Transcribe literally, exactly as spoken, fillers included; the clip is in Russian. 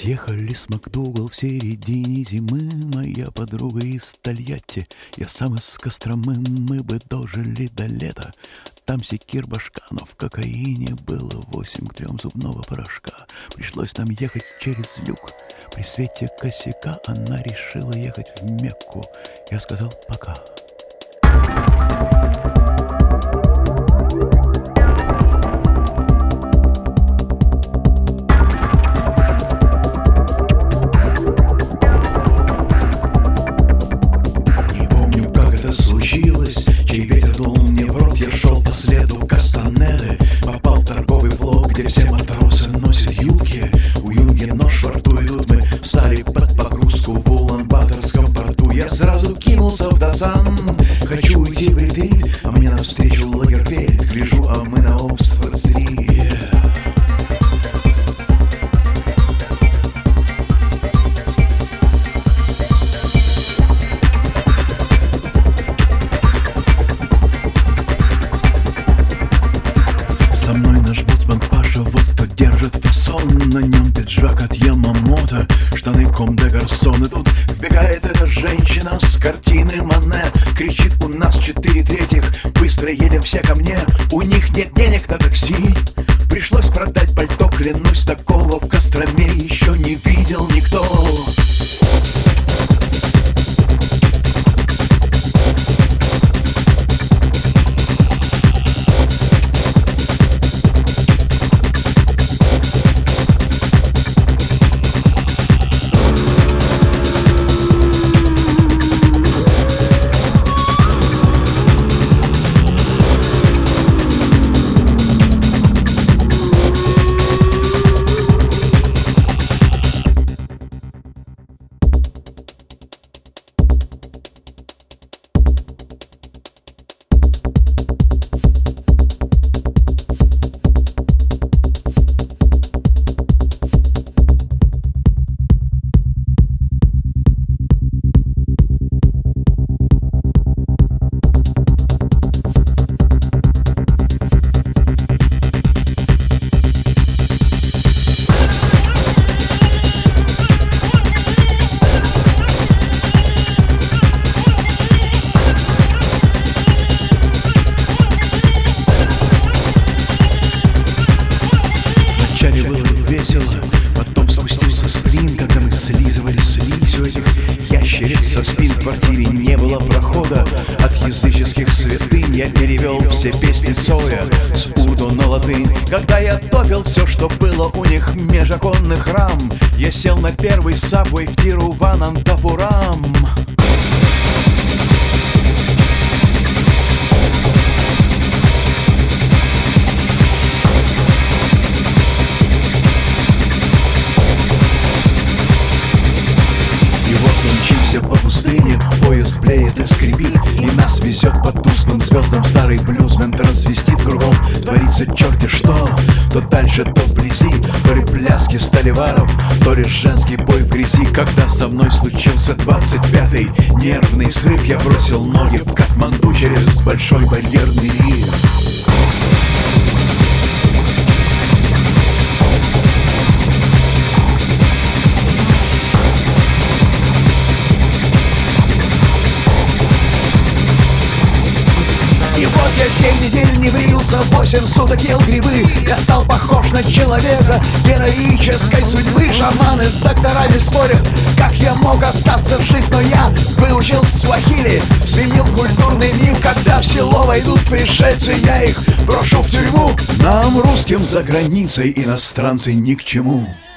Съехали с МакДугал в середине зимы. Моя подруга из Тольятти, я сам из Костромы. Мы бы дожили до лета. Там секир башка, но в кокаине было восемь к трем зубного порошка. Пришлось нам ехать через люк. При свете косяка она решила ехать в Мекку. Я сказал пока. Чей ветер дул мне в рот, я шел по следу Кастанеды. Попал в торговый флот, где все матросы носят юбки. У юнги нож во рту, и тут мы встали под погрузку в Улан-Баторском порту. Я сразу кинулся в Датсан, хочу уйти в ретрит, а мне навстречу Лагерфельд. Гляжу, а мы на Оксфорд-стрит. Со мной наш боцман Паша, вот кто держит фасон. На нем пиджак от Ямамото, штаны Ком де Гарсон. И тут вбегает эта женщина с картины Мане. Кричит: у нас четыре третьих, быстро едем все ко мне. У них нет денег на такси, пришлось продать пальто. Клянусь, такого в Костроме еще не видел никто. Вначале было весело, потом спустился сплин, когда мы слизывали слизь у этих ящериц со спин. В квартире не было прохода от языческих святынь. Я перевел все песни Цоя с урду на латынь. Когда я топил все, что было у них межоконных рам, я сел на первый сабвей в Тируванантапурам. Мчимся по пустыне, поезд блеет и скрипит, и нас везет по тусклым звездам старый блюзмен трансвестит. Кругом творится черти что, то дальше, то вблизи. То ли пляски сталеваров, то ли женский бой в грязи. Когда со мной случился двадцать пятый нервный срыв, я бросил ноги в Катманду через большой барьерный риф. И вот я семь недель не брился, восемь суток ел грибы. Я стал похож на человека героической судьбы. Шаманы с докторами спорят, как я мог остаться жив. Но я выучил суахили, сменил культурный мир. Когда в село войдут пришельцы, я их брошу в тюрьму. Нам, русским, за границей иностранцы ни к чему.